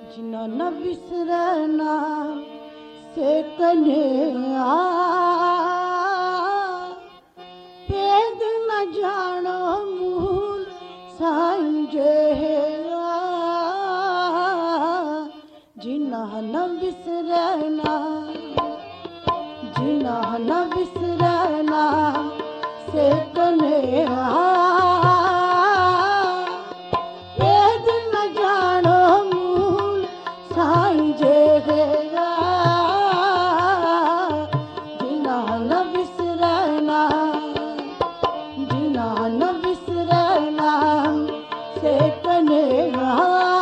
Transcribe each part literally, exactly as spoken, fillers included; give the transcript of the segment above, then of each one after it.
जिना न बिसरना से कन्हैया भेद न जानो मूल सांझे जिना न बिसरना जिना न बिसरना से कन्हैया भेद न जानो मूल सांझे जिना न बिसरना जिना न बिसरना से कन्हैया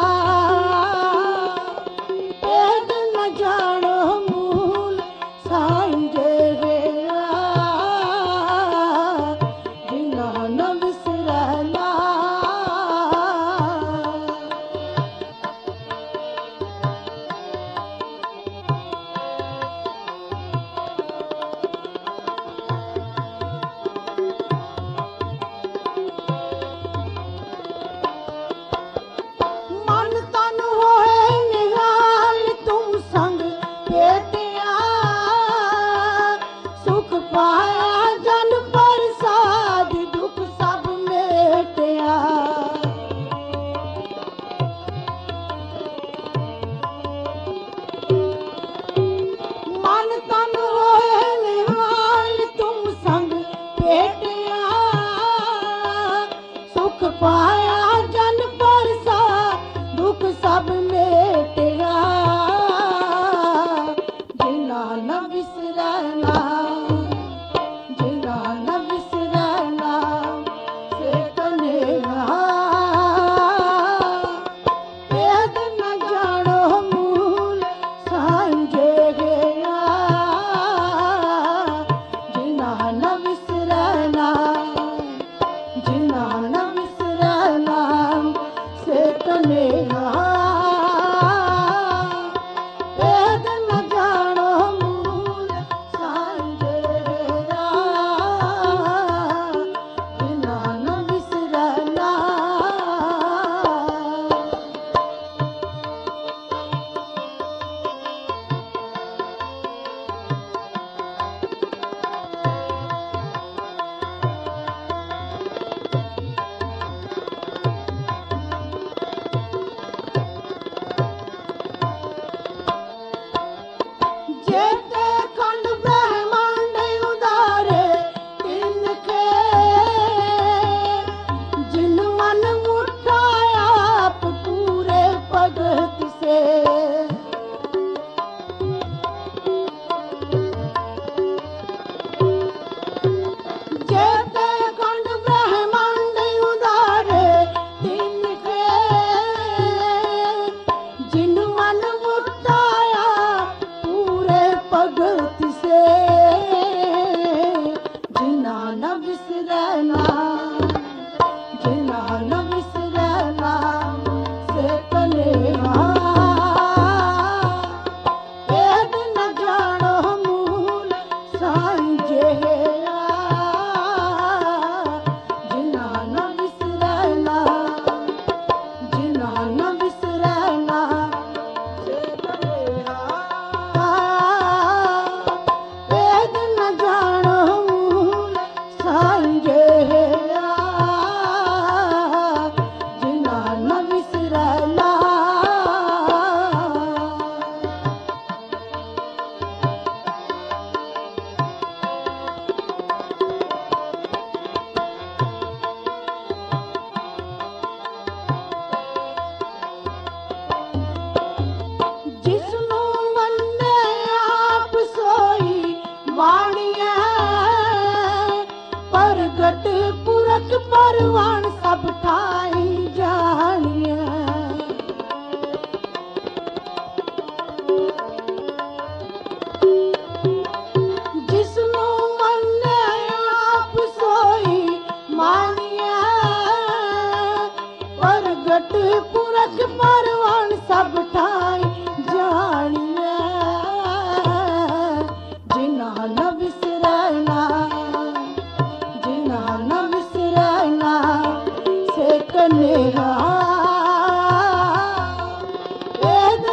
भेद न जानो मूल सांझे जिना न बिसरना। मन तन होए निहाल तुम संग भेटिया सुख पाया जन प्रसाद दुख सब मेटिया मन तन होए निहाल तुम संग भेटिया सुख पाया जन प्रसाद दुख सब मेटिया जिना न बिसरना जिना न बिसरना से कन्हैया भेद न जानो मूल सांझे जिना न बिसरना जिना न बिसरना से कन्हैया भेद न जानो मूल सांझे जिना न बिसरना। जेते खंड ब्रह्मांड उदारे तिनके जिन मन उठाया आप पूरे भगत से जेते खंड ब्रह्मांड उदारे तिनके जिन मन उठाया पूरे भगत से जिना न बिसरना जिना न बिसरना से कन्हैया भेद न जानो मूल सांझे जिना न बिसरना जिना न बिसरना से कन्हैया भेद न जानो मूल सांझे जिना न बिसरना। जिसनू मन्ने आप सोई वाणिया प्रगट पुरख परवान सब ठाई जानिया जिसनू मन्ने आप सोई मानिया प्रगट पुरख परवान सब ठाई जानिया जिना न बिसरना जिना न बिसरना से कन्हैया वेद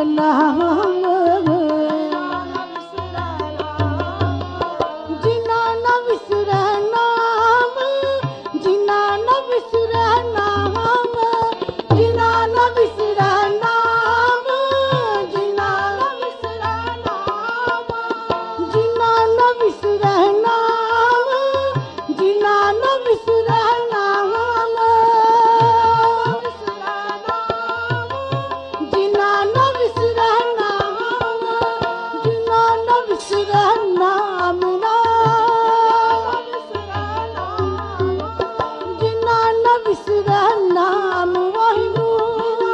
नाम जिना न विसरै नाम जिना न विसरै नाम जिना न विसरै नाम जिना न विसरै नाम जिना न विसरै नाम जिना न विसरै नाम जिना न विसरै नाम जिना न विसरै नाम जिना न विसरै नाम वाहिगुरू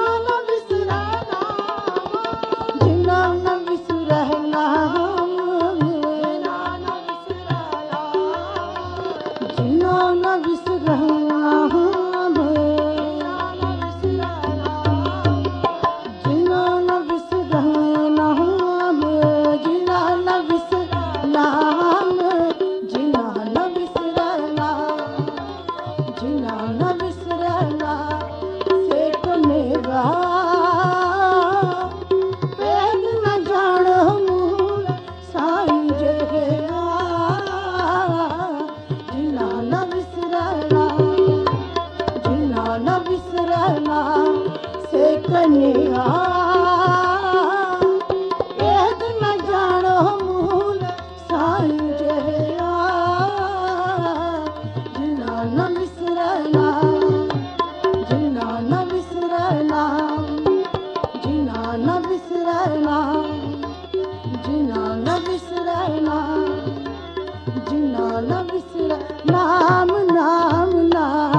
जिना न विसरै नाम जिना न विसरै नाम जिना न विसरै नाम जिना न विसरै नाम जिना न विसरै नाम जिना न विसरै नाम से कनेगा वेद न जान मूल साईं जहेगा जिना न विसरै नाम जिना न विसरै नाम से कनेगा वेद न जान मूल साईं जहेगा जिना न विसरै नाम जिना न विसरै नाम जिना न विसरै नाम जिना न विसरै नाम जिना न विसरै नाम नाम नाम